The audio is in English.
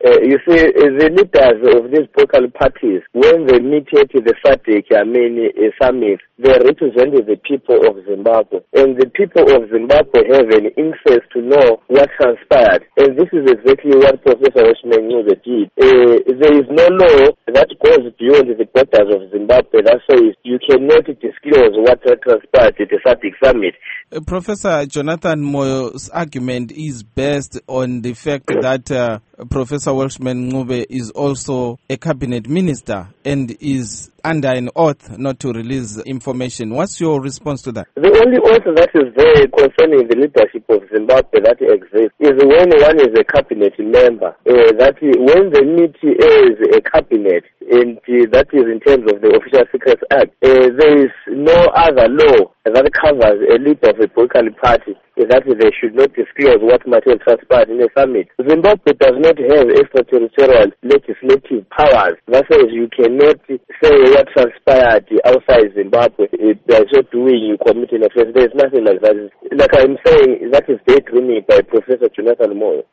You see, the leaders of these political parties, when they meet at the SADC, summit, they represent the people of Zimbabwe. And the people of Zimbabwe have an interest to know what transpired. And this is exactly what Professor Welshman Ncube did. There is no law that goes beyond the borders of Zimbabwe that says you cannot disclose what transpired at the SADC summit. Professor Jonathan Moyo's argument is based on the fact that Professor Welshman Ncube is also a cabinet minister and is under an oath not to release information. What's your response to that? The only oath that is there concerning the leadership of Zimbabwe that exists is when one is a cabinet member. That when they meet as a cabinet, and that is in terms of the Official Secrets Act, there is no other law that covers a leader of a political party that they should not disclose what might have transpired in a summit. Zimbabwe does not have extraterritorial legislative powers. That says you cannot say what transpired outside Zimbabwe. By so doing, you commit an offense. There is nothing like that. Like I'm saying, that is daydreaming by Professor Jonathan Moyo.